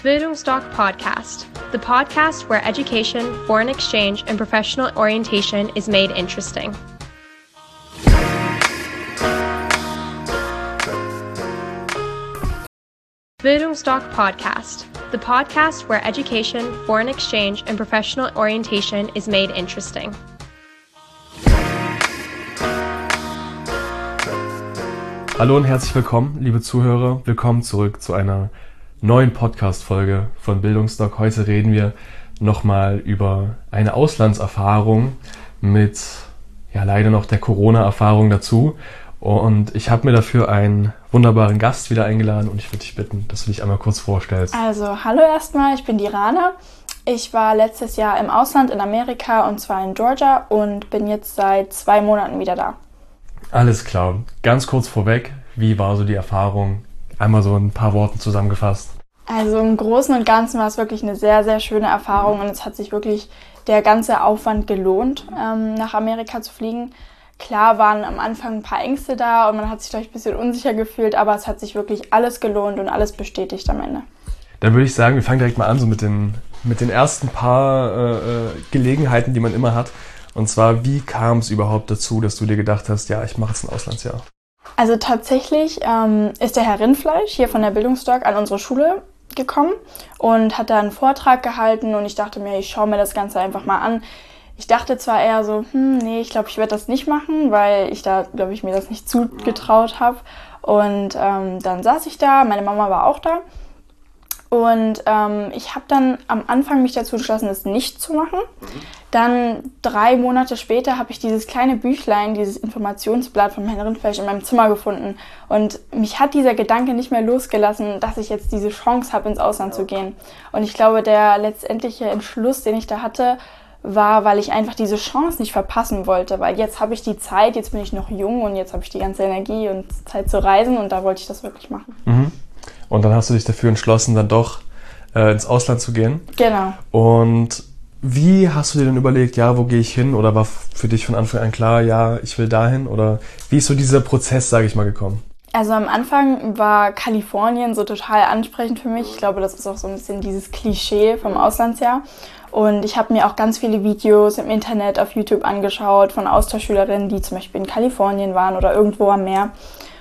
Bildungsdoc Podcast, the podcast where education, foreign exchange, and professional orientation is made interesting. Bildungsdoc Podcast, the podcast where education, foreign exchange, and professional orientation is made interesting. Hallo und herzlich willkommen, liebe Zuhörer. Willkommen zurück zu einer neuen Podcast-Folge von Bildungsdoc. Heute reden wir nochmal über eine Auslandserfahrung mit, leider noch der Corona-Erfahrung dazu. Und ich habe mir dafür einen wunderbaren Gast wieder eingeladen und ich würde dich bitten, dass du dich einmal kurz vorstellst. Also, hallo erstmal, ich bin die Rana. Ich war letztes Jahr im Ausland in Amerika und zwar in Georgia und bin jetzt seit 2 Monaten wieder da. Alles klar. Ganz kurz vorweg, wie war so die Erfahrung? Einmal so in ein paar Worten zusammengefasst. Also im Großen und Ganzen war es wirklich eine sehr, sehr schöne Erfahrung und es hat sich wirklich der ganze Aufwand gelohnt, nach Amerika zu fliegen. Klar waren am Anfang ein paar Ängste da und man hat sich vielleicht ein bisschen unsicher gefühlt, aber es hat sich wirklich alles gelohnt und alles bestätigt am Ende. Dann würde ich sagen, wir fangen direkt mal an so mit den ersten paar Gelegenheiten, die man immer hat. Und zwar, wie kam es überhaupt dazu, dass du dir gedacht hast, ja, ich mache jetzt ein Auslandsjahr? Also tatsächlich ist der Herr Rindfleisch hier von der Bildungsdoc an unsere Schule gekommen und hat da einen Vortrag gehalten und ich dachte mir, ich schaue mir das Ganze einfach mal an. Ich dachte zwar eher so, nee, ich glaube, ich werde das nicht machen, weil ich da, glaube ich, mir das nicht zugetraut habe. Und dann saß ich da, meine Mama war auch da. Und ich habe dann am Anfang mich dazu entschlossen, das nicht zu machen. Dann 3 Monate später habe ich dieses kleine Büchlein, dieses Informationsblatt von Herrn Rindfleisch in meinem Zimmer gefunden. Und mich hat dieser Gedanke nicht mehr losgelassen, dass ich jetzt diese Chance habe, ins Ausland zu gehen. Und ich glaube, der letztendliche Entschluss, den ich da hatte, war, weil ich einfach diese Chance nicht verpassen wollte. Weil jetzt habe ich die Zeit, jetzt bin ich noch jung und jetzt habe ich die ganze Energie und Zeit zu reisen und da wollte ich das wirklich machen. Mhm. Und dann hast du dich dafür entschlossen, dann doch ins Ausland zu gehen. Genau. Und wie hast du dir denn überlegt, ja, wo gehe ich hin? Oder war für dich von Anfang an klar, ja, ich will dahin? Oder wie ist so dieser Prozess, sage ich mal, gekommen? Also am Anfang war Kalifornien so total ansprechend für mich. Ich glaube, das ist auch so ein bisschen dieses Klischee vom Auslandsjahr. Und ich habe mir auch ganz viele Videos im Internet auf YouTube angeschaut von Austauschschülerinnen, die zum Beispiel in Kalifornien waren oder irgendwo am Meer.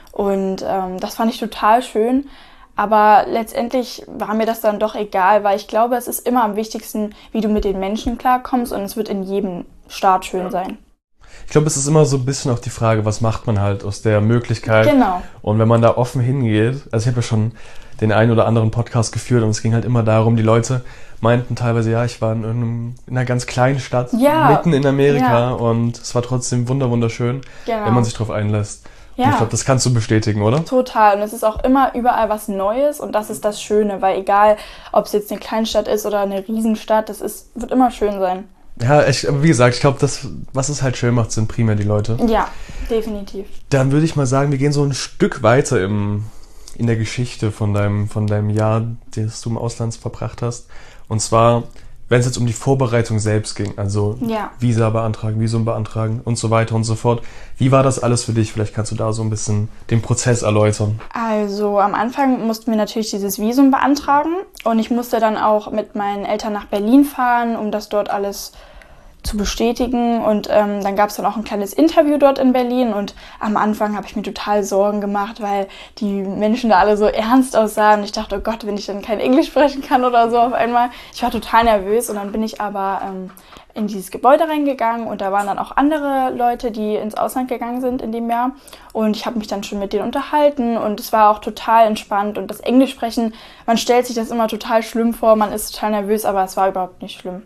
Und das fand ich total schön. Aber letztendlich war mir das dann doch egal, weil ich glaube, es ist immer am wichtigsten, wie du mit den Menschen klarkommst und es wird in jedem Staat schön sein. Ich glaube, es ist immer so ein bisschen auch die Frage, was macht man halt aus der Möglichkeit. Genau. Und wenn man da offen hingeht, also ich habe ja schon den einen oder anderen Podcast geführt und es ging halt immer darum, die Leute meinten teilweise, ja, ich war in einer ganz kleinen Stadt, mitten in Amerika und es war trotzdem wunderschön, wenn man sich drauf einlässt. Ja. Und ich glaube, das kannst du bestätigen, oder? Total. Und es ist auch immer überall was Neues und das ist das Schöne, weil egal, ob es jetzt eine Kleinstadt ist oder eine Riesenstadt, wird immer schön sein. Ja, wie gesagt, ich glaube, was es halt schön macht, sind primär die Leute. Ja, definitiv. Dann würde ich mal sagen, wir gehen so ein Stück weiter in der Geschichte von deinem Jahr, das du im Ausland verbracht hast. Und zwar, wenn es jetzt um die Vorbereitung selbst ging, also Visa beantragen, Visum beantragen und so weiter und so fort. Wie war das alles für dich? Vielleicht kannst du da so ein bisschen den Prozess erläutern. Also am Anfang mussten wir natürlich dieses Visum beantragen und ich musste dann auch mit meinen Eltern nach Berlin fahren, um das dort alles zu bestätigen und dann gab es dann auch ein kleines Interview dort in Berlin und am Anfang habe ich mir total Sorgen gemacht, weil die Menschen da alle so ernst aussahen und ich dachte, oh Gott, wenn ich dann kein Englisch sprechen kann oder so auf einmal. Ich war total nervös und dann bin ich aber in dieses Gebäude reingegangen und da waren dann auch andere Leute, die ins Ausland gegangen sind in dem Jahr und ich habe mich dann schon mit denen unterhalten und es war auch total entspannt und das Englisch sprechen, man stellt sich das immer total schlimm vor, man ist total nervös, aber es war überhaupt nicht schlimm.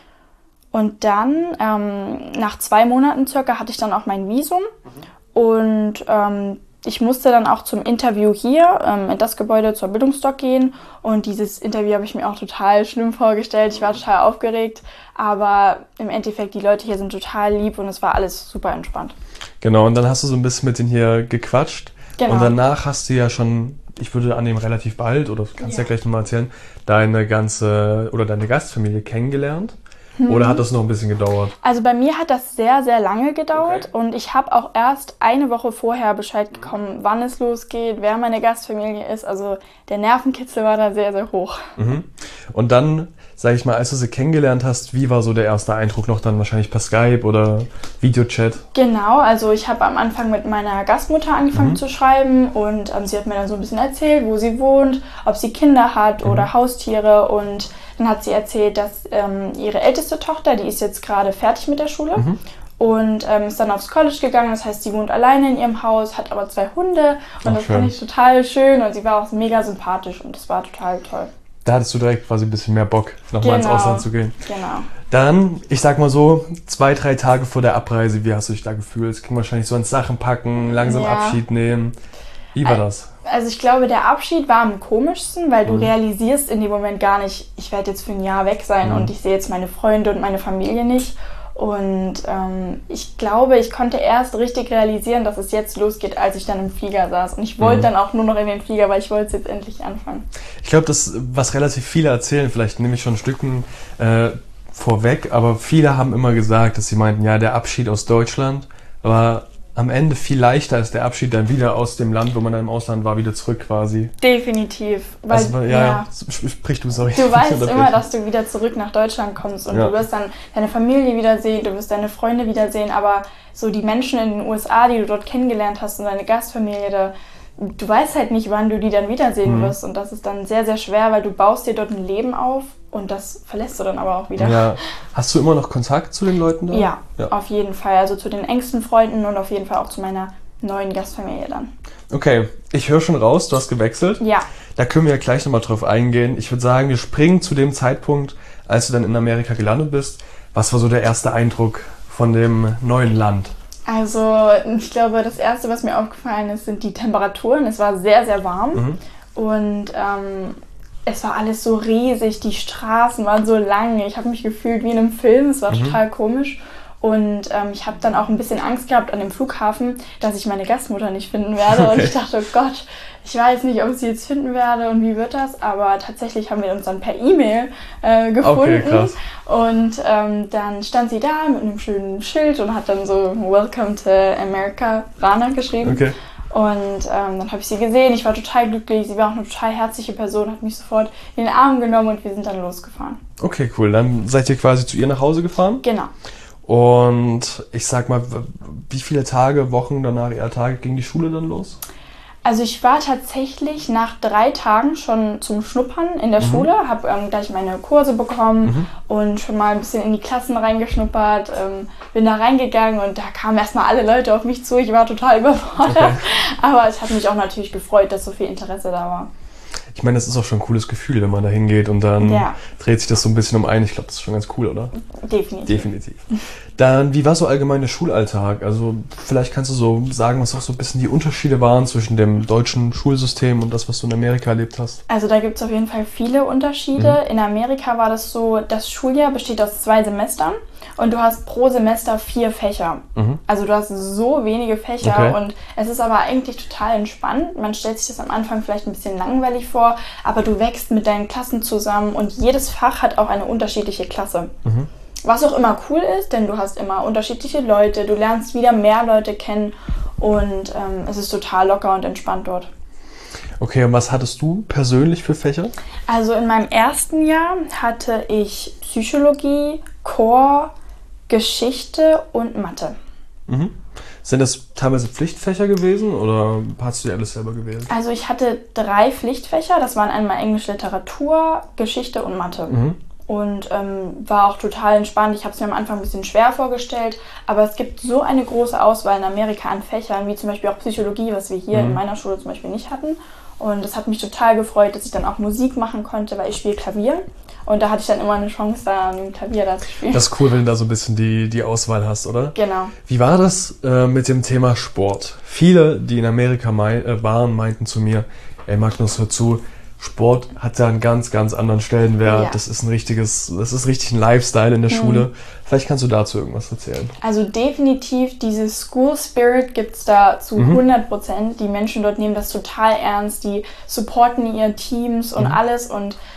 Und dann, nach 2 Monaten circa, hatte ich dann auch mein Visum und ich musste dann auch zum Interview hier in das Gebäude zur Bildungsdoc gehen und dieses Interview habe ich mir auch total schlimm vorgestellt. Ich war total aufgeregt, aber im Endeffekt, die Leute hier sind total lieb und es war alles super entspannt. Genau, und dann hast du so ein bisschen mit denen hier gequatscht. Genau. Und danach hast du ja schon, ich würde annehmen, relativ bald, oder du kannst ja gleich nochmal erzählen, deine Gastfamilie kennengelernt. Oder hat das noch ein bisschen gedauert? Also bei mir hat das sehr, sehr lange gedauert und ich habe auch erst eine Woche vorher Bescheid bekommen, wann es losgeht, wer meine Gastfamilie ist. Also der Nervenkitzel war da sehr, sehr hoch. Und dann, sag ich mal, als du sie kennengelernt hast, wie war so der erste Eindruck noch dann wahrscheinlich per Skype oder Videochat? Genau, also ich habe am Anfang mit meiner Gastmutter angefangen zu schreiben und sie hat mir dann so ein bisschen erzählt, wo sie wohnt, ob sie Kinder hat oder Haustiere, und dann hat sie erzählt, dass ihre älteste Tochter, die ist jetzt gerade fertig mit der Schule und ist dann aufs College gegangen. Das heißt, sie wohnt alleine in ihrem Haus, hat aber 2 Hunde und das fand ich total schön und sie war auch mega sympathisch und das war total toll. Da hattest du direkt quasi ein bisschen mehr Bock, nochmal ins Ausland zu gehen. Genau. Dann, ich sag mal so, 2-3 Tage vor der Abreise, wie hast du dich da gefühlt? Es ging wahrscheinlich so ans Sachen packen, langsam Abschied nehmen. Wie war das? Also ich glaube, der Abschied war am komischsten, weil du realisierst in dem Moment gar nicht, ich werde jetzt für ein Jahr weg sein und ich sehe jetzt meine Freunde und meine Familie nicht. Und ich glaube, ich konnte erst richtig realisieren, dass es jetzt losgeht, als ich dann im Flieger saß. Und ich wollte dann auch nur noch in den Flieger, weil ich wollte es jetzt endlich anfangen. Ich glaube, das, was relativ viele erzählen, vielleicht nehme ich schon ein Stücken vorweg, aber viele haben immer gesagt, dass sie meinten, ja, der Abschied aus Deutschland war am Ende viel leichter als der Abschied dann wieder aus dem Land, wo man dann im Ausland war, wieder zurück quasi. Definitiv. Weil, also, sprich du, sorry. Du weißt immer, dass du wieder zurück nach Deutschland kommst und du wirst dann deine Familie wiedersehen, du wirst deine Freunde wiedersehen, aber so die Menschen in den USA, die du dort kennengelernt hast und deine Gastfamilie, du weißt halt nicht, wann du die dann wiedersehen wirst, und das ist dann sehr, sehr schwer, weil du baust dir dort ein Leben auf und das verlässt du dann aber auch wieder. Ja. Hast du immer noch Kontakt zu den Leuten da? Ja, auf jeden Fall. Also zu den engsten Freunden und auf jeden Fall auch zu meiner neuen Gastfamilie dann. Okay, ich höre schon raus, du hast gewechselt. Ja. Da können wir ja gleich nochmal drauf eingehen. Ich würde sagen, wir springen zu dem Zeitpunkt, als du dann in Amerika gelandet bist. Was war so der erste Eindruck von dem neuen Land? Also ich glaube, das Erste, was mir aufgefallen ist, sind die Temperaturen. Es war sehr, sehr warm und es war alles so riesig, die Straßen waren so lang. Ich habe mich gefühlt wie in einem Film, es war total komisch. Und ich habe dann auch ein bisschen Angst gehabt an dem Flughafen, dass ich meine Gastmutter nicht finden werde. Okay. Und ich dachte, oh Gott, ich weiß nicht, ob ich sie jetzt finden werde und wie wird das. Aber tatsächlich haben wir uns dann per E-Mail gefunden. Okay, krass. Und dann stand sie da mit einem schönen Schild und hat dann so Welcome to America, Rana geschrieben. Okay. Und dann habe ich sie gesehen, ich war total glücklich, sie war auch eine total herzliche Person, hat mich sofort in den Arm genommen und wir sind dann losgefahren. Okay, cool. Dann seid ihr quasi zu ihr nach Hause gefahren? Genau. Und ich sag mal, wie viele Tage, Wochen danach, eher Tage ging die Schule dann los? Also ich war tatsächlich nach 3 Tagen schon zum Schnuppern in der Schule, habe gleich meine Kurse bekommen und schon mal ein bisschen in die Klassen reingeschnuppert, bin da reingegangen und da kamen erstmal alle Leute auf mich zu, ich war total überfordert, aber es hat mich auch natürlich gefreut, dass so viel Interesse da war. Ich meine, das ist auch schon ein cooles Gefühl, wenn man da hingeht und dann dreht sich das so ein bisschen um ein. Ich glaube, das ist schon ganz cool, oder? Definitiv. Dann, wie war so allgemein der Schulalltag? Also vielleicht kannst du so sagen, was auch so ein bisschen die Unterschiede waren zwischen dem deutschen Schulsystem und das, was du in Amerika erlebt hast. Also da gibt es auf jeden Fall viele Unterschiede. In Amerika war das so, das Schuljahr besteht aus 2 Semestern und du hast pro Semester 4 Fächer. Also du hast so wenige Fächer und es ist aber eigentlich total entspannt. Man stellt sich das am Anfang vielleicht ein bisschen langweilig vor, aber du wächst mit deinen Klassen zusammen und jedes Fach hat auch eine unterschiedliche Klasse. Was auch immer cool ist, denn du hast immer unterschiedliche Leute, du lernst wieder mehr Leute kennen und es ist total locker und entspannt dort. Okay, und was hattest du persönlich für Fächer? Also in meinem ersten Jahr hatte ich Psychologie, Chor, Geschichte und Mathe. Sind das teilweise Pflichtfächer gewesen oder hast du dir alles selber gewählt? Also ich hatte 3 Pflichtfächer, das waren einmal Englisch, Literatur, Geschichte und Mathe. Und war auch total entspannt. Ich habe es mir am Anfang ein bisschen schwer vorgestellt, aber es gibt so eine große Auswahl in Amerika an Fächern, wie zum Beispiel auch Psychologie, was wir hier in meiner Schule zum Beispiel nicht hatten. Und das hat mich total gefreut, dass ich dann auch Musik machen konnte, weil ich spiele Klavier. Und da hatte ich dann immer eine Chance, da an dem Klavier da zu spielen. Das ist cool, wenn du da so ein bisschen die Auswahl hast, oder? Genau. Wie war das mit dem Thema Sport? Viele, die in Amerika waren, meinten zu mir, ey Magnus, hör zu, Sport hat ja einen ganz, ganz anderen Stellenwert. Ja. Das ist richtig ein Lifestyle in der Schule. Vielleicht kannst du dazu irgendwas erzählen. Also definitiv, diese School Spirit gibt es da zu 100%. Die Menschen dort nehmen das total ernst. Die supporten ihre Teams und alles. Und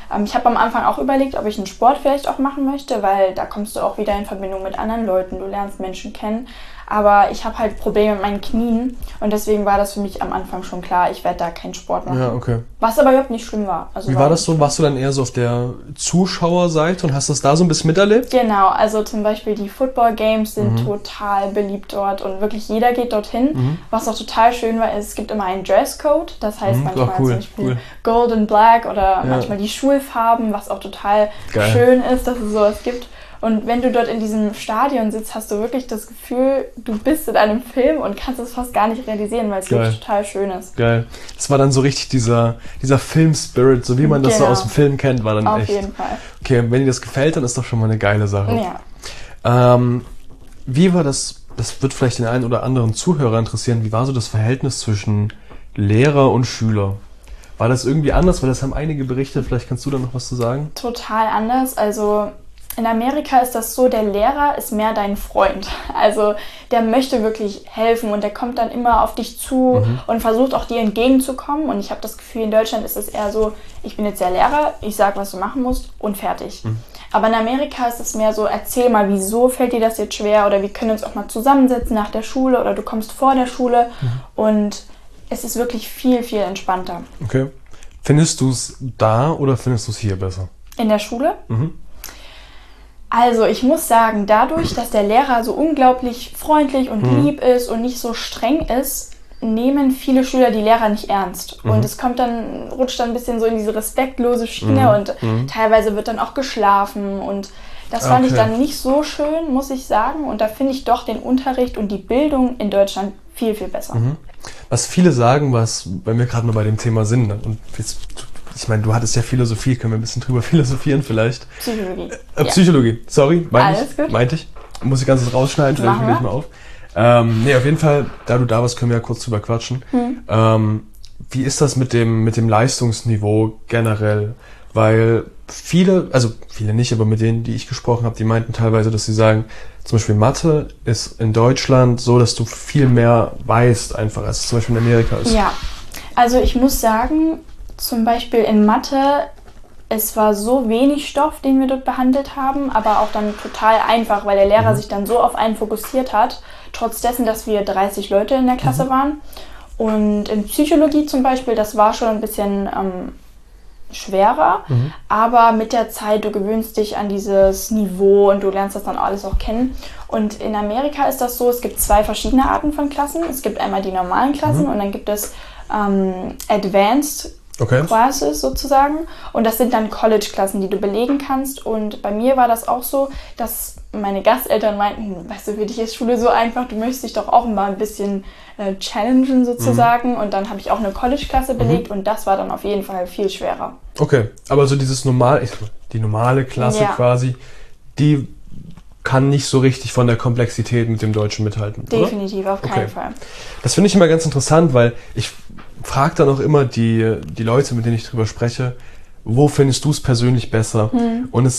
Ich habe am Anfang auch überlegt, ob ich einen Sport vielleicht auch machen möchte, weil da kommst du auch wieder in Verbindung mit anderen Leuten, du lernst Menschen kennen. Aber ich habe halt Probleme mit meinen Knien und deswegen war das für mich am Anfang schon klar, ich werde da keinen Sport machen. Ja, okay. Was aber überhaupt nicht schlimm war. Also wie war das so? Warst du dann eher so auf der Zuschauerseite und hast das da so ein bisschen miterlebt? Genau, also zum Beispiel die Football Games sind total beliebt dort und wirklich jeder geht dorthin. Was auch total schön war, ist, es gibt immer einen Dresscode, das heißt manchmal zum Beispiel Gold and Black oder manchmal die Schulfarben, was auch total schön ist, dass es sowas gibt. Und wenn du dort in diesem Stadion sitzt, hast du wirklich das Gefühl, du bist in einem Film und kannst es fast gar nicht realisieren, weil es wirklich total schön ist. Geil. Das war dann so richtig dieser Film-Spirit, so wie man das so aus dem Film kennt, war dann auf echt. Auf jeden Fall. Okay, wenn dir das gefällt, dann ist doch schon mal eine geile Sache. Ja. Wie war das wird vielleicht den einen oder anderen Zuhörer interessieren, wie war so das Verhältnis zwischen Lehrer und Schüler? War das irgendwie anders? Weil das haben einige berichtet, vielleicht kannst du da noch was zu sagen? Total anders, also in Amerika ist das so, der Lehrer ist mehr dein Freund. Also der möchte wirklich helfen und der kommt dann immer auf dich zu und versucht auch dir entgegenzukommen. Und ich habe das Gefühl, in Deutschland ist es eher so, ich bin jetzt der Lehrer, ich sage, was du machen musst und fertig. Aber in Amerika ist es mehr so, erzähl mal, wieso fällt dir das jetzt schwer oder wir können uns auch mal zusammensetzen nach der Schule oder du kommst vor der Schule und es ist wirklich viel, viel entspannter. Okay. Findest du es da oder findest du es hier besser? In der Schule? Also ich muss sagen, dadurch, dass der Lehrer so unglaublich freundlich und lieb ist und nicht so streng ist, nehmen viele Schüler die Lehrer nicht ernst. Und es rutscht dann ein bisschen so in diese respektlose Schiene und teilweise wird dann auch geschlafen und das fand ich dann nicht so schön, muss ich sagen. Und da finde ich doch den Unterricht und die Bildung in Deutschland viel, viel besser. Was viele sagen, wenn wir gerade mal bei dem Thema sind, und jetzt, ich meine, du hattest ja Philosophie, können wir ein bisschen drüber philosophieren vielleicht? Psychologie. Psychologie, sorry, meinte ich. Muss ich ganz rausschneiden, vielleicht will ich mal auf. Auf jeden Fall, da du da warst, können wir ja kurz drüber quatschen. Wie ist das mit dem Leistungsniveau generell? Weil viele nicht, aber mit denen, die ich gesprochen habe, die meinten teilweise, dass sie sagen, zum Beispiel Mathe ist in Deutschland so, dass du viel mehr weißt einfach, als es zum Beispiel in Amerika ist. Ja, also ich muss sagen, zum Beispiel in Mathe, es war so wenig Stoff, den wir dort behandelt haben, aber auch dann total einfach, weil der Lehrer sich dann so auf einen fokussiert hat, trotz dessen, dass wir 30 Leute in der Klasse waren. Und in Psychologie zum Beispiel, das war schon ein bisschen schwerer, aber mit der Zeit, du gewöhnst dich an dieses Niveau und du lernst das dann alles auch kennen. Und in Amerika ist das so, es gibt 2 verschiedene Arten von Klassen. Es gibt einmal die normalen Klassen und dann gibt es Advanced Classes sozusagen. Und das sind dann College-Klassen, die du belegen kannst. Und bei mir war das auch so, dass meine Gasteltern meinten, weißt du, für dich ist Schule so einfach, du möchtest dich doch auch mal ein bisschen challengen sozusagen. Und dann habe ich auch eine College-Klasse belegt und das war dann auf jeden Fall viel schwerer. Okay, aber so die normale Klasse quasi, die kann nicht so richtig von der Komplexität mit dem Deutschen mithalten, definitiv, oder? Auf keinen Fall. Das finde ich immer ganz interessant, weil ich frage dann auch immer die Leute, mit denen ich drüber spreche, wo findest du es persönlich besser? Und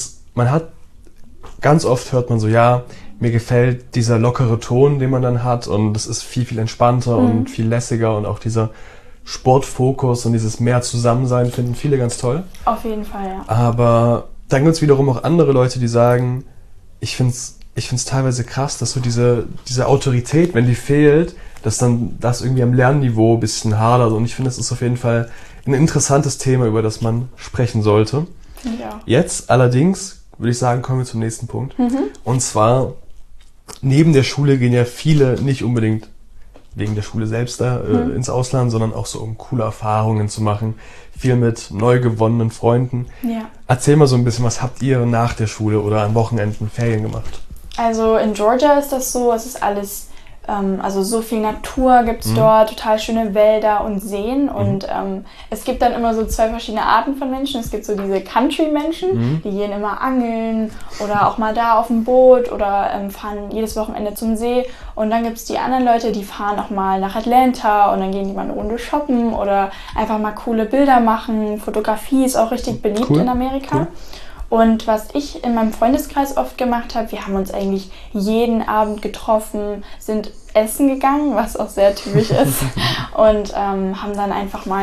ganz oft hört man so, ja, mir gefällt dieser lockere Ton, den man dann hat und das ist viel, viel entspannter und viel lässiger und auch dieser Sportfokus und dieses mehr Zusammensein finden viele ganz toll. Auf jeden Fall, ja. Aber dann gibt es wiederum auch andere Leute, die sagen, ich find's teilweise krass, dass so diese Autorität, wenn die fehlt, dass dann das irgendwie am Lernniveau ein bisschen hadert. Und ich finde, es ist auf jeden Fall ein interessantes Thema, über das man sprechen sollte. Ja. Jetzt allerdings, würde ich sagen, kommen wir zum nächsten Punkt. Und zwar, neben der Schule gehen ja viele nicht unbedingt wegen der Schule selbst da ins Ausland, sondern auch so, um coole Erfahrungen zu machen. Viel mit neu gewonnenen Freunden. Ja. Erzähl mal so ein bisschen, was habt ihr nach der Schule oder an Wochenenden, Ferien gemacht? Also in Georgia ist das so, es ist alles, also so viel Natur gibt es dort, total schöne Wälder und Seen und es gibt dann immer so 2 verschiedene Arten von Menschen. Es gibt so diese Country-Menschen, die gehen immer angeln oder auch mal da auf dem Boot oder fahren jedes Wochenende zum See und dann gibt es die anderen Leute, die fahren auch mal nach Atlanta und dann gehen die mal eine Runde shoppen oder einfach mal coole Bilder machen. Fotografie ist auch richtig beliebt in Amerika. Cool. Und was ich in meinem Freundeskreis oft gemacht habe, wir haben uns eigentlich jeden Abend getroffen, sind essen gegangen, was auch sehr typisch ist und haben dann einfach mal ein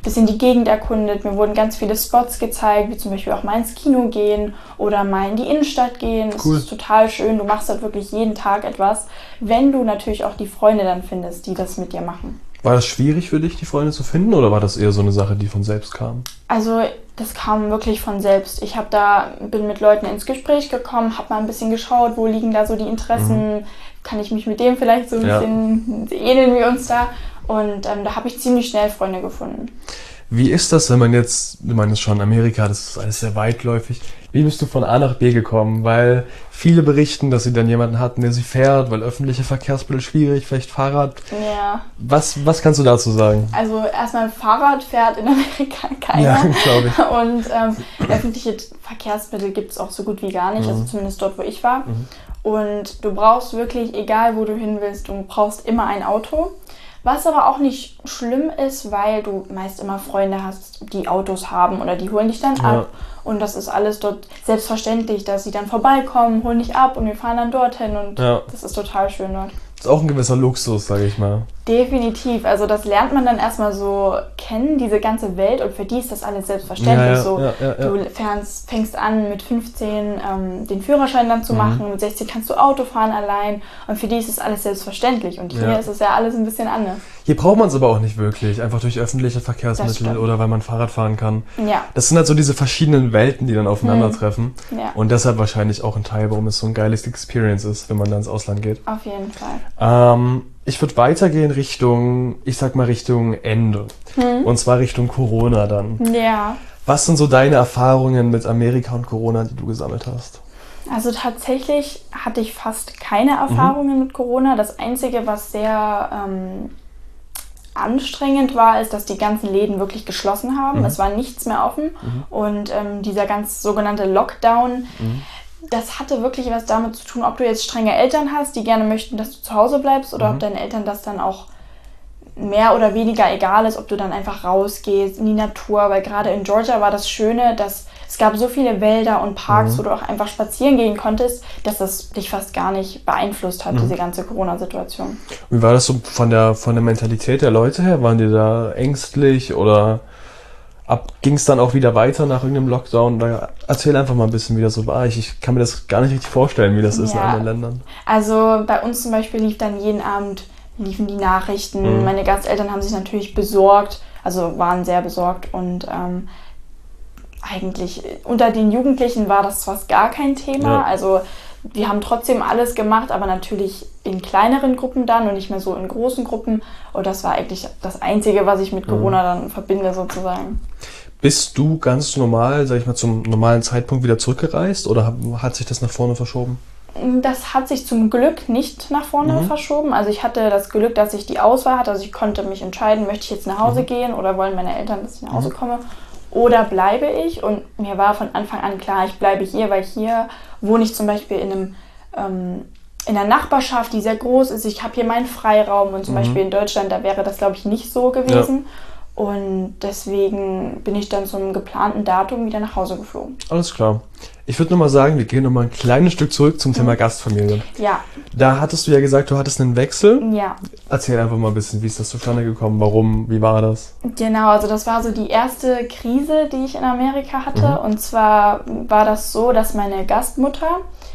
bisschen die Gegend erkundet. Mir wurden ganz viele Spots gezeigt, wie zum Beispiel auch mal ins Kino gehen oder mal in die Innenstadt gehen. Cool. Das ist total schön. Du machst halt wirklich jeden Tag etwas, wenn du natürlich auch die Freunde dann findest, die das mit dir machen. War das schwierig für dich, die Freunde zu finden, oder war das eher so eine Sache, die von selbst kam? Also das kam wirklich von selbst. Ich bin mit Leuten ins Gespräch gekommen, habe mal ein bisschen geschaut, wo liegen da so die Interessen, kann ich mich mit dem vielleicht so ein bisschen ähneln wir uns da. Und da habe ich ziemlich schnell Freunde gefunden. Wie ist das, wenn man jetzt schon in Amerika, das ist alles sehr weitläufig, wie bist du von A nach B gekommen? Weil viele berichten, dass sie dann jemanden hatten, der sie fährt, weil öffentliche Verkehrsmittel schwierig, vielleicht Fahrrad. Ja. Was kannst du dazu sagen? Also erstmal Fahrrad fährt in Amerika keiner. Ja, glaube ich. Und öffentliche Verkehrsmittel gibt es auch so gut wie gar nicht, also zumindest dort, wo ich war. Und du brauchst wirklich, egal wo du hin willst, du brauchst immer ein Auto. Was aber auch nicht schlimm ist, weil du meist immer Freunde hast, die Autos haben oder die holen dich dann ab. Und das ist alles dort selbstverständlich, dass sie dann vorbeikommen, holen dich ab und wir fahren dann dorthin. Und das ist total schön dort. Das ist auch ein gewisser Luxus, sage ich mal. Definitiv. Also das lernt man dann erstmal so kennen, diese ganze Welt. Und für die ist das alles selbstverständlich so. Du fängst an mit 15 den Führerschein dann zu machen. Mit 16 kannst du Auto fahren allein. Und für die ist das alles selbstverständlich. Und hier ist es ja alles ein bisschen anders. Hier braucht man es aber auch nicht wirklich. Einfach durch öffentliche Verkehrsmittel oder weil man Fahrrad fahren kann. Ja. Das sind halt so diese verschiedenen Welten, die dann aufeinandertreffen. Ja. Und deshalb wahrscheinlich auch ein Teil, warum es so ein geiles Experience ist, wenn man dann ins Ausland geht. Auf jeden Fall. Ich würde weitergehen Richtung Ende. Und zwar Richtung Corona dann. Ja. Was sind so deine Erfahrungen mit Amerika und Corona, die du gesammelt hast? Also tatsächlich hatte ich fast keine Erfahrungen mit Corona. Das Einzige, was sehr anstrengend war, ist, dass die ganzen Läden wirklich geschlossen haben. Es war nichts mehr offen. Und dieser ganz sogenannte Lockdown, das hatte wirklich was damit zu tun, ob du jetzt strenge Eltern hast, die gerne möchten, dass du zu Hause bleibst, oder ob deinen Eltern das dann auch mehr oder weniger egal ist, ob du dann einfach rausgehst in die Natur. Weil gerade in Georgia war das Schöne, dass es gab so viele Wälder und Parks, wo du auch einfach spazieren gehen konntest, dass das dich fast gar nicht beeinflusst hat, diese ganze Corona-Situation. Wie war das so von der Mentalität der Leute her? Waren die da ängstlich oder ging es dann auch wieder weiter nach irgendeinem Lockdown? Erzähl einfach mal ein bisschen, wie das so war. Ich kann mir das gar nicht richtig vorstellen, wie das ist in anderen Ländern. Also bei uns zum Beispiel liefen die Nachrichten. Meine Gasteltern haben sich natürlich besorgt, also waren sehr besorgt. Und eigentlich unter den Jugendlichen war das fast gar kein Thema. Ja. Also wir haben trotzdem alles gemacht, aber natürlich in kleineren Gruppen dann und nicht mehr so in großen Gruppen. Und das war eigentlich das Einzige, was ich mit Corona dann verbinde sozusagen. Bist du ganz normal, sag ich mal, zum normalen Zeitpunkt wieder zurückgereist oder hat sich das nach vorne verschoben? Das hat sich zum Glück nicht nach vorne verschoben. Also ich hatte das Glück, dass ich die Auswahl hatte. Also ich konnte mich entscheiden, möchte ich jetzt nach Hause gehen oder wollen meine Eltern, dass ich nach Hause komme. Oder bleibe ich? Und mir war von Anfang an klar, ich bleibe hier, weil hier wohne ich zum Beispiel in einer Nachbarschaft, die sehr groß ist. Ich habe hier meinen Freiraum und zum Beispiel in Deutschland, da wäre das, glaube ich, nicht so gewesen. Ja. Und deswegen bin ich dann zum geplanten Datum wieder nach Hause geflogen. Alles klar. Ich würde nochmal sagen, wir gehen nochmal ein kleines Stück zurück zum Thema Gastfamilie. Ja. Da hattest du ja gesagt, du hattest einen Wechsel. Ja. Erzähl einfach mal ein bisschen, wie ist das zustande gekommen, warum, wie war das? Genau, also das war so die erste Krise, die ich in Amerika hatte. Und zwar war das so, dass meine Gastmutter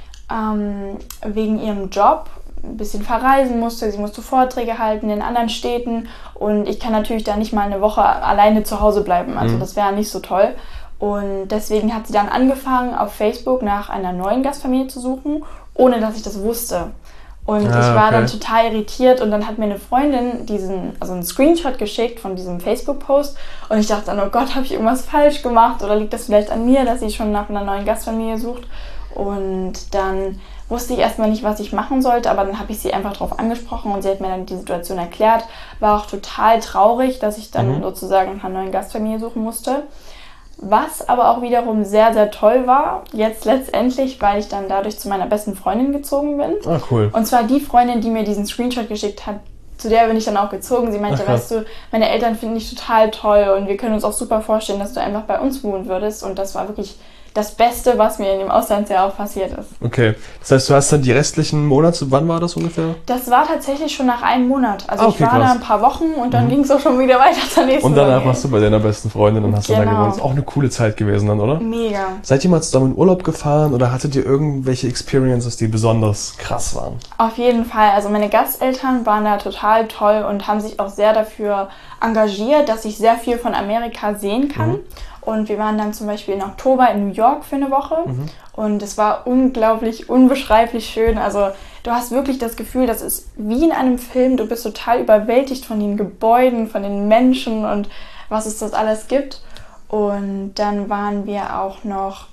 wegen ihrem Job ein bisschen verreisen musste. Sie musste Vorträge halten in anderen Städten und ich kann natürlich da nicht mal eine Woche alleine zu Hause bleiben. Also das wäre nicht so toll. Und deswegen hat sie dann angefangen, auf Facebook nach einer neuen Gastfamilie zu suchen, ohne dass ich das wusste. Und ich war dann total irritiert und dann hat mir eine Freundin einen Screenshot geschickt von diesem Facebook-Post und ich dachte dann, oh Gott, habe ich irgendwas falsch gemacht oder liegt das vielleicht an mir, dass sie schon nach einer neuen Gastfamilie sucht? Und dann wusste ich erstmal nicht, was ich machen sollte, aber dann habe ich sie einfach darauf angesprochen und sie hat mir dann die Situation erklärt. War auch total traurig, dass ich dann sozusagen nach einer neuen Gastfamilie suchen musste. Was aber auch wiederum sehr, sehr toll war, jetzt letztendlich, weil ich dann dadurch zu meiner besten Freundin gezogen bin. Ah, cool. Und zwar die Freundin, die mir diesen Screenshot geschickt hat, zu der bin ich dann auch gezogen. Sie meinte, weißt du, meine Eltern finden dich total toll und wir können uns auch super vorstellen, dass du einfach bei uns wohnen würdest. Und das war wirklich das Beste, was mir in dem Auslandsjahr auch passiert ist. Okay, das heißt, du hast dann die restlichen Monate, wann war das ungefähr? Das war tatsächlich schon nach einem Monat. Also okay, ich war da ein paar Wochen und dann ging es auch schon wieder weiter zur nächsten Und danach Familie. warst du bei deiner besten Freundin und hast dann da gewohnt. Das ist auch eine coole Zeit gewesen dann, oder? Mega. Seid ihr mal zusammen in Urlaub gefahren oder hattet ihr irgendwelche Experiences, die besonders krass waren? Auf jeden Fall. Also meine Gasteltern waren da total toll und haben sich auch sehr dafür engagiert, dass ich sehr viel von Amerika sehen kann. Und wir waren dann zum Beispiel im Oktober in New York für eine Woche. Und es war unglaublich, unbeschreiblich schön. Also du hast wirklich das Gefühl, das ist wie in einem Film. Du bist total überwältigt von den Gebäuden, von den Menschen und was es das alles gibt. Und dann waren wir auch noch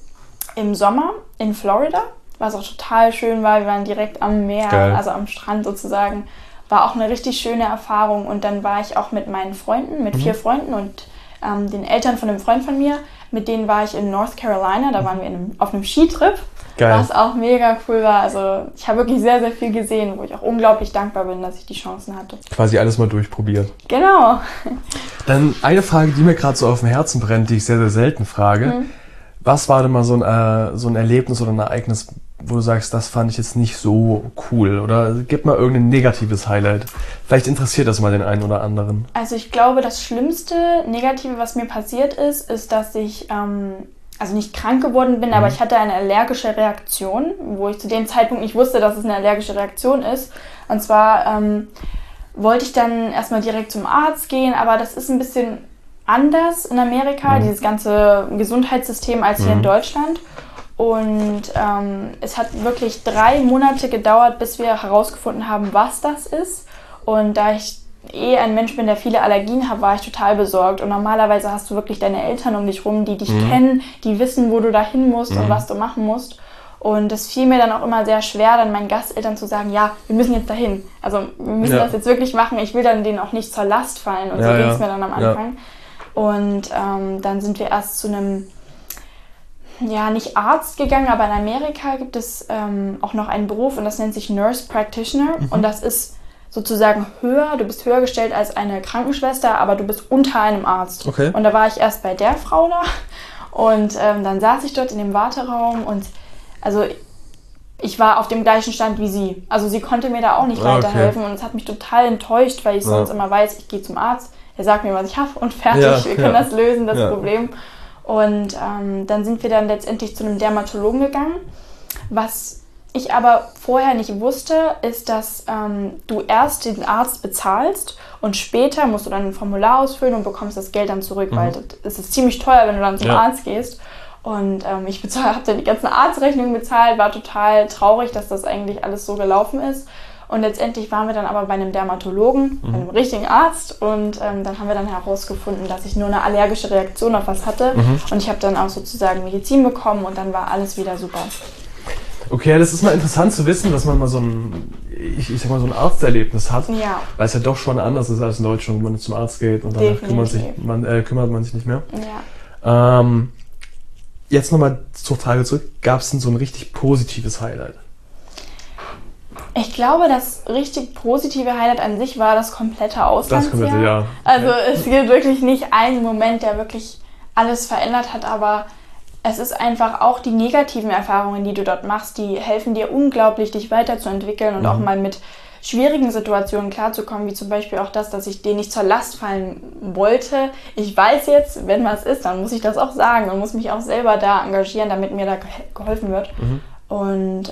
im Sommer in Florida, was auch total schön war. Wir waren direkt am Meer, Geil. also am Strand sozusagen. War auch eine richtig schöne Erfahrung. Und dann war ich auch mit meinen Freunden, mit 4 Freunden und den Eltern von einem Freund von mir. Mit denen war ich in North Carolina. Da waren wir auf einem Skitrip, Geil. was auch mega cool war. Also ich habe wirklich sehr, sehr viel gesehen, wo ich auch unglaublich dankbar bin, dass ich die Chancen hatte. Quasi alles mal durchprobiert. Genau. Dann eine Frage, die mir gerade so auf dem Herzen brennt, die ich sehr, sehr selten frage. Was war denn mal so ein Erlebnis oder ein Ereignis, wo du sagst, das fand ich jetzt nicht so cool? Oder gib mal irgendein negatives Highlight. Vielleicht interessiert das mal den einen oder anderen. Also ich glaube, das schlimmste Negative, was mir passiert ist, dass ich also nicht krank geworden bin, aber ich hatte eine allergische Reaktion, wo ich zu dem Zeitpunkt nicht wusste, dass es eine allergische Reaktion ist. Und zwar wollte ich dann erstmal direkt zum Arzt gehen, aber das ist ein bisschen anders in Amerika, dieses ganze Gesundheitssystem, als hier in Deutschland. Und es hat wirklich 3 Monate gedauert, bis wir herausgefunden haben, was das ist. Und da ich ein Mensch bin, der viele Allergien hat, war ich total besorgt. Und normalerweise hast du wirklich deine Eltern um dich rum, die dich kennen, die wissen, wo du da hin musst und was du machen musst. Und es fiel mir dann auch immer sehr schwer, dann meinen Gasteltern zu sagen, ja, wir müssen jetzt dahin. Also wir müssen das jetzt wirklich machen. Ich will dann denen auch nicht zur Last fallen. Und so ging es mir dann am Anfang. Und dann sind wir erst zu einem, nicht Arzt gegangen, aber in Amerika gibt es auch noch einen Beruf und das nennt sich Nurse Practitioner. Und das ist sozusagen höher, du bist höher gestellt als eine Krankenschwester, aber du bist unter einem Arzt. Okay. Und da war ich erst bei der Frau da und dann saß ich dort in dem Warteraum und also ich war auf dem gleichen Stand wie sie. Also sie konnte mir da auch nicht weiterhelfen und es hat mich total enttäuscht, weil ich sonst immer weiß, ich gehe zum Arzt, er sagt mir, was ich habe und fertig, wir können das lösen, das Problem. Und dann sind wir dann letztendlich zu einem Dermatologen gegangen. Was ich aber vorher nicht wusste, ist, dass du erst den Arzt bezahlst und später musst du dann ein Formular ausfüllen und bekommst das Geld dann zurück, weil es ist ziemlich teuer, wenn du dann zum Arzt gehst. Und ich habe dann die ganzen Arztrechnungen bezahlt, war total traurig, dass das eigentlich alles so gelaufen ist. Und letztendlich waren wir dann aber bei einem Dermatologen, bei einem richtigen Arzt. Und dann haben wir dann herausgefunden, dass ich nur eine allergische Reaktion auf was hatte. Und ich habe dann auch sozusagen Medizin bekommen und dann war alles wieder super. Okay, das ist mal interessant zu wissen, dass man mal so ein, ich sag mal, so ein Arzterlebnis hat. Ja. Weil es ja doch schon anders ist als in Deutschland, wenn man zum Arzt geht und danach kümmert man sich nicht mehr. Ja. Jetzt nochmal zur Frage zurück, gab es denn so ein richtig positives Highlight? Ich glaube, das richtig positive Highlight an sich war das komplette Auslandsjahr. Das komplette Jahr. Also es gibt wirklich nicht einen Moment, der wirklich alles verändert hat, aber es ist einfach auch die negativen Erfahrungen, die du dort machst, die helfen dir unglaublich, dich weiterzuentwickeln und auch mal mit schwierigen Situationen klarzukommen, wie zum Beispiel auch das, dass ich denen nicht zur Last fallen wollte. Ich weiß jetzt, wenn was ist, dann muss ich das auch sagen und muss mich auch selber da engagieren, damit mir da geholfen wird. Und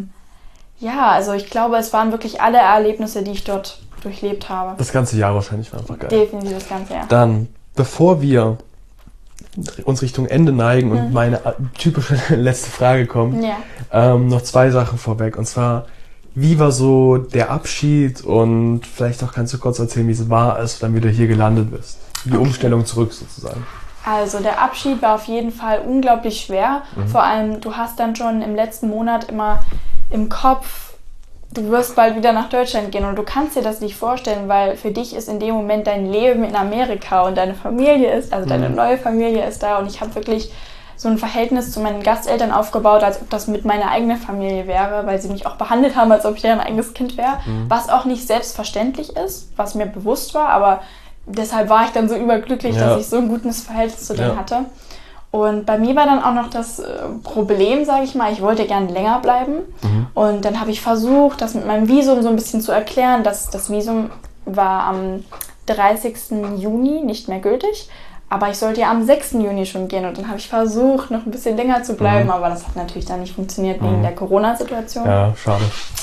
also ich glaube, es waren wirklich alle Erlebnisse, die ich dort durchlebt habe. Das ganze Jahr wahrscheinlich war einfach geil. Definitiv das ganze Jahr. Dann, bevor wir uns Richtung Ende neigen und meine typische letzte Frage kommt, noch 2 Sachen vorweg. Und zwar, wie war so der Abschied und vielleicht auch kannst du kurz erzählen, wie es war, als du dann wieder hier gelandet bist. Die Umstellung zurück sozusagen. Also der Abschied war auf jeden Fall unglaublich schwer. Vor allem, du hast dann schon im letzten Monat immer im Kopf, du wirst bald wieder nach Deutschland gehen und du kannst dir das nicht vorstellen, weil für dich ist in dem Moment dein Leben in Amerika und deine Familie ist, also deine neue Familie ist da und ich habe wirklich so ein Verhältnis zu meinen Gasteltern aufgebaut, als ob das mit meiner eigenen Familie wäre, weil sie mich auch behandelt haben, als ob ich deren eigenes Kind wäre, was auch nicht selbstverständlich ist, was mir bewusst war, aber deshalb war ich dann so überglücklich, dass ich so ein gutes Verhältnis zu denen hatte. Und bei mir war dann auch noch das Problem, sage ich mal, ich wollte gerne länger bleiben. Und dann habe ich versucht, das mit meinem Visum so ein bisschen zu erklären, dass das Visum war am 30. Juni nicht mehr gültig. Aber ich sollte ja am 6. Juni schon gehen und dann habe ich versucht, noch ein bisschen länger zu bleiben, aber das hat natürlich dann nicht funktioniert wegen der Corona-Situation. Ja, schade.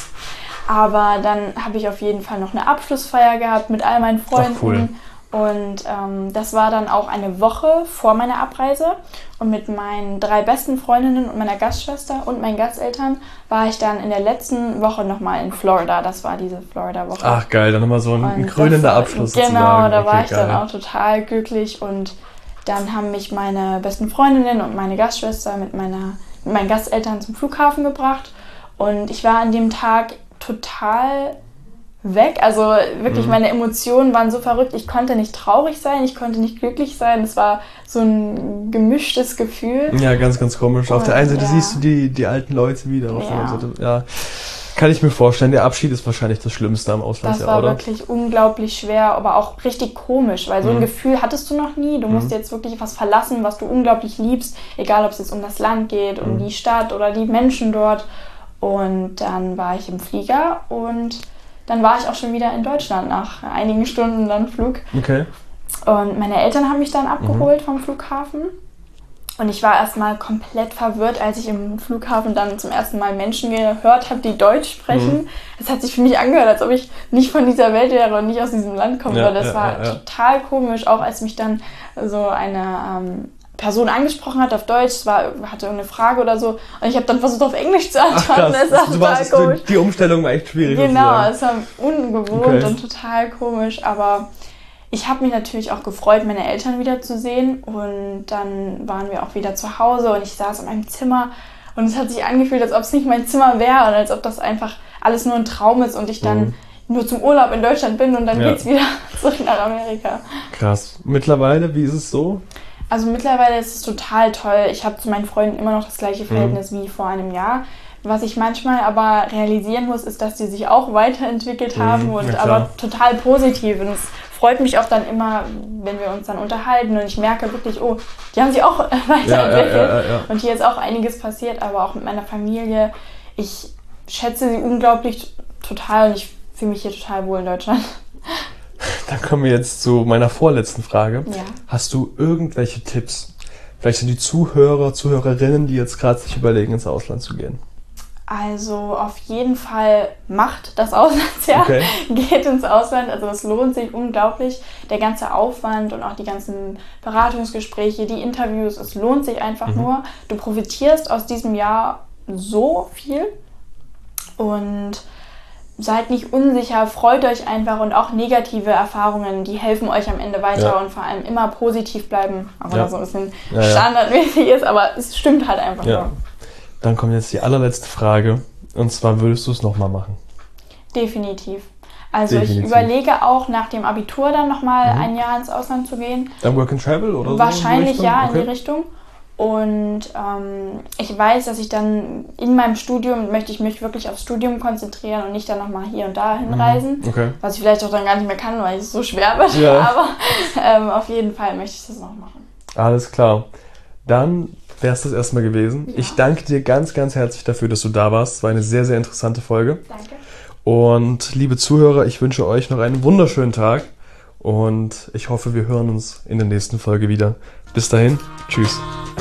Aber dann habe ich auf jeden Fall noch eine Abschlussfeier gehabt mit all meinen Freunden. Ach, cool. Und das war dann auch eine Woche vor meiner Abreise. Und mit meinen 3 besten Freundinnen und meiner Gastschwester und meinen Gasteltern war ich dann in der letzten Woche nochmal in Florida. Das war diese Florida-Woche. Ach geil, dann nochmal so ein krönender Abschluss genau, sozusagen. Da war ich geil. dann auch total glücklich. Und dann haben mich meine besten Freundinnen und meine Gastschwester mit meinen Gasteltern zum Flughafen gebracht. Und ich war an dem Tag total weg. Also wirklich, meine Emotionen waren so verrückt. Ich konnte nicht traurig sein, ich konnte nicht glücklich sein. Es war so ein gemischtes Gefühl. Ja, ganz, ganz komisch. Auf der einen Seite siehst du die alten Leute wieder. Auf der anderen Seite, ja, kann ich mir vorstellen. Der Abschied ist wahrscheinlich das Schlimmste am Auslandsjahr, das war oder? wirklich unglaublich schwer, aber auch richtig komisch, weil so ein Gefühl hattest du noch nie. Du musst jetzt wirklich was verlassen, was du unglaublich liebst. Egal, ob es jetzt um das Land geht, um die Stadt oder die Menschen dort. Und dann war ich im Flieger und dann war ich auch schon wieder in Deutschland nach einigen Stunden dann Flug. Okay. Und meine Eltern haben mich dann abgeholt vom Flughafen. Und ich war erstmal komplett verwirrt, als ich im Flughafen dann zum ersten Mal Menschen gehört habe, die Deutsch sprechen. Das hat sich für mich angehört, als ob ich nicht von dieser Welt wäre und nicht aus diesem Land komme. Das war total komisch, auch als mich dann so eine Person angesprochen hat auf Deutsch, hatte eine Frage oder so und ich habe dann versucht auf Englisch zu antworten. Ach, das war total komisch. Die Umstellung war echt schwierig. Genau, es war ungewohnt und total komisch, aber ich habe mich natürlich auch gefreut, meine Eltern wiederzusehen und dann waren wir auch wieder zu Hause und ich saß in meinem Zimmer und es hat sich angefühlt, als ob es nicht mein Zimmer wäre und als ob das einfach alles nur ein Traum ist und ich dann nur zum Urlaub in Deutschland bin und dann geht's wieder zurück nach Amerika. Krass. Mittlerweile, wie ist es so? Also mittlerweile ist es total toll. Ich habe zu meinen Freunden immer noch das gleiche Verhältnis wie vor einem Jahr. Was ich manchmal aber realisieren muss, ist, dass die sich auch weiterentwickelt haben und aber total positiv. Und es freut mich auch dann immer, wenn wir uns dann unterhalten und ich merke wirklich, oh, die haben sich auch weiterentwickelt und hier ist auch einiges passiert, aber auch mit meiner Familie. Ich schätze sie unglaublich total und ich fühle mich hier total wohl in Deutschland. Dann kommen wir jetzt zu meiner vorletzten Frage. Ja. Hast du irgendwelche Tipps? Vielleicht sind die Zuhörerinnen, die jetzt gerade sich überlegen, ins Ausland zu gehen. Also auf jeden Fall macht das Auslandsjahr, geht ins Ausland, also das lohnt sich unglaublich. Der ganze Aufwand und auch die ganzen Beratungsgespräche, die Interviews, es lohnt sich einfach nur. Du profitierst aus diesem Jahr so viel und seid nicht unsicher, freut euch einfach und auch negative Erfahrungen, die helfen euch am Ende weiter und vor allem immer positiv bleiben, auch wenn das so ein bisschen standardmäßig ist, aber es stimmt halt einfach nur. Dann kommt jetzt die allerletzte Frage und zwar, würdest du es nochmal machen? Definitiv. Also ich überlege auch nach dem Abitur dann nochmal ein Jahr ins Ausland zu gehen. Dann Work and Travel oder so? Wahrscheinlich in die Richtung. Und ich weiß, dass ich dann in meinem Studium möchte ich mich wirklich aufs Studium konzentrieren und nicht dann nochmal hier und da hinreisen. Was ich vielleicht auch dann gar nicht mehr kann, weil es so schwer wird. Aber auf jeden Fall möchte ich das noch machen. Alles klar. Dann wäre es das erstmal gewesen. Ich danke dir ganz, ganz herzlich dafür, dass du da warst. Es war eine sehr, sehr interessante Folge. Danke. Und liebe Zuhörer, ich wünsche euch noch einen wunderschönen Tag und ich hoffe, wir hören uns in der nächsten Folge wieder. Bis dahin, tschüss.